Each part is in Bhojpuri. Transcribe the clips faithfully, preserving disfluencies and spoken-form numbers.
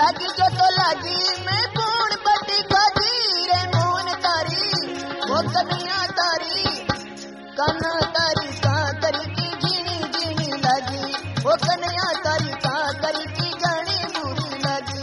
लागी जो तो लागी मैं पूर्ण पटी खागी रे मोहन तारी वो कन्हैया तारी कन्हा तारी का करी की जीनी जीनी लगी वो कन्हैया तारी का करी की जानी बुरी लगी।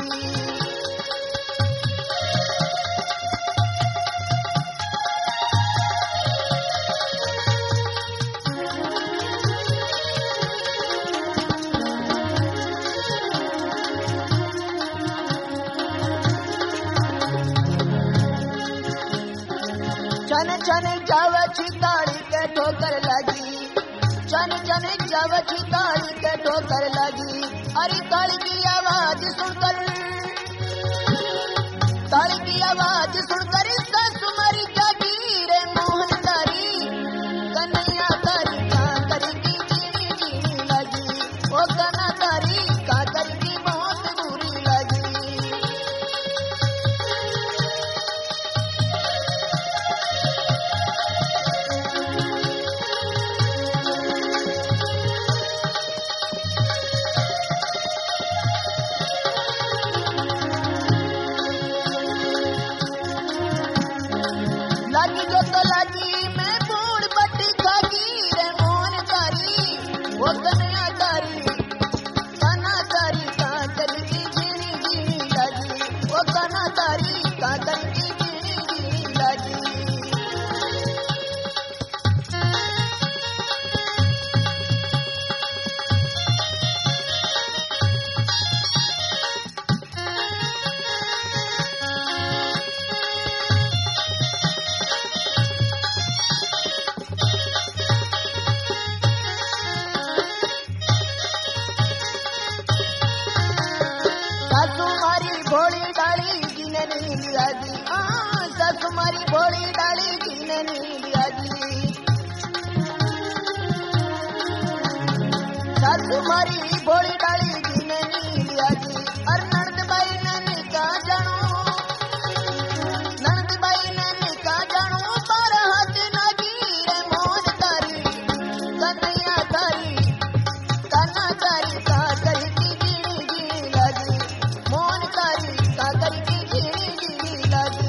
चन चन जावची ताड़ी के ठोकर लगी चन चन जावची ताड़ी के ठोकर लगी अरे ताड़ी की आवाज सुनकर ताड़ी की आवाज सुनकर सासु मरी जागी रे मोहन तारी कन्हैया तारी का करी की जीनी जीनी लगी वो कन्हा तारी का करी की बहुत बुरी लगी। लागी जो तो लागी मैं बूढ़ बट्टी खागी रे मोहन तारी वो कन्हैया तारी कन्हा तारी का करी की जीनी जीनी लगी वो कन्हा तारी का करी की जीनी जीनी लगी। सासु मारी भोली डाली जीने नहीं लिया जी हाँ सासु मारी भोली डाली जीने नहीं लिया जी सासु मारी भोली डाली जीने नहीं लिया जी और नंद बाई ने निका जानू नंद बाई ने निका जानू पर हाथ नागी रे मोहन तारी कन्हैया तारी कन्हा तारी का करी की जीनी जीनी लगी मोहन तारी का करी की जीनी जीनी लगी।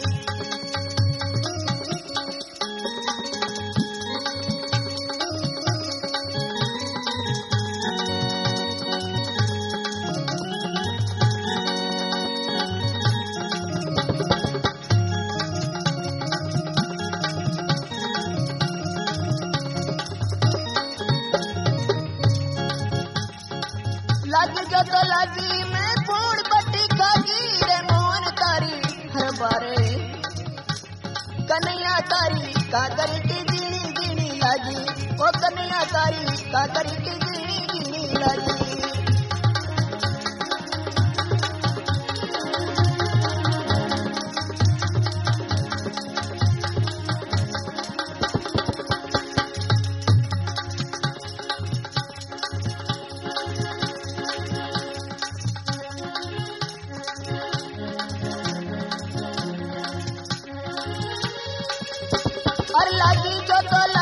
लागी जो तो लागी मैं पूर्ण बट्टी खागी रे मोहन तारी हर बारे कन्हैया तारी का करी की जीनी जीनी लगी वो कन्हैया तारी का करी की जीनी जीनी लगी। और लागी जो तो